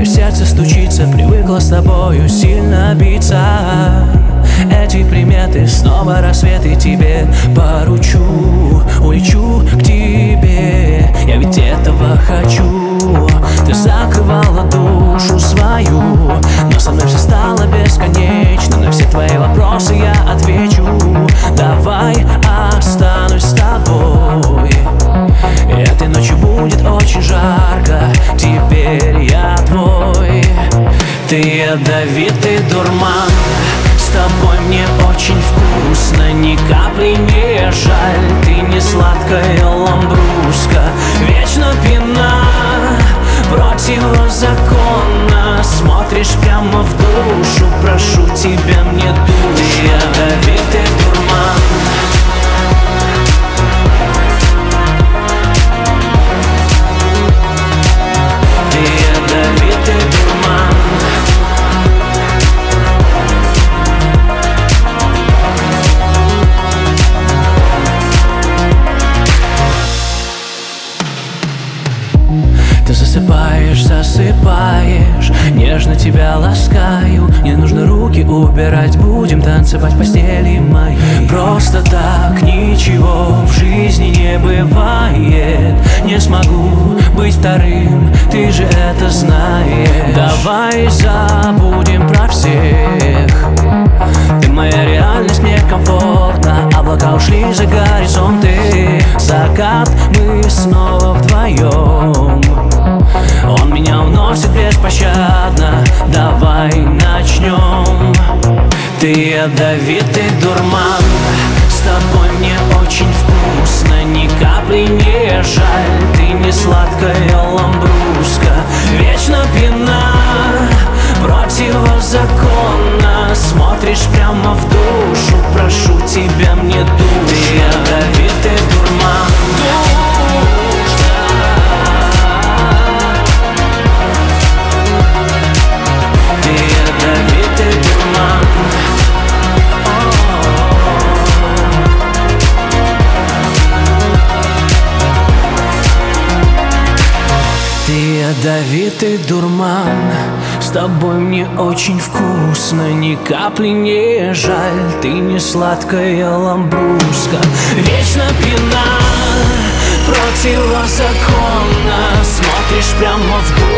Мое сердце стучится, привыкло с тобою сильно биться. Эти приметы, снова рассвет, и тебе поручу. Улечу к тебе, я ведь этого хочу. Ты закрывала душу свою, но со мной все стало бесконечно. На все твои вопросы я отвечу. Давай останусь с тобой. Этой ночью будет очень жарко, теперь я твой. Ты ядовитый дурман, с тобой мне очень вкусно, ни капли не жаль. Ты не сладкая ламбруска, вечно пьяна, противозаконно смотришь прямо в душу. Прошу тебя, мне душу. Ты ядовитый дурман. Ты ядовитый дурман. Ты засыпаешь, засыпаешь, нежно тебя ласкаю. Не нужно руки убирать, будем танцевать в постели моей. Просто так ничего в жизни не бывает. Не смогу быть вторым, ты же это знаешь. Давай забудем про всех. Ты моя реальность, мне комфортно. Облака ушли за горизонты. Закат, мы снова вдвоем. Он меня уносит беспощадно. Давай начнем. Ты ядовитый дурман, с тобой мне очень вкусно, ни капли не жаль. Ты не сладкая ламбруска, вечно пьяна, противозаконно смотришь прямо в душу. Прошу тебя, мне душу. Ты ядовитый дурман. Ты ядовитый дурман, с тобой мне очень вкусно, ни капли не жаль. Ты не сладкая ламбруска, вечно пьяна, противозаконно смотришь прямо в душу.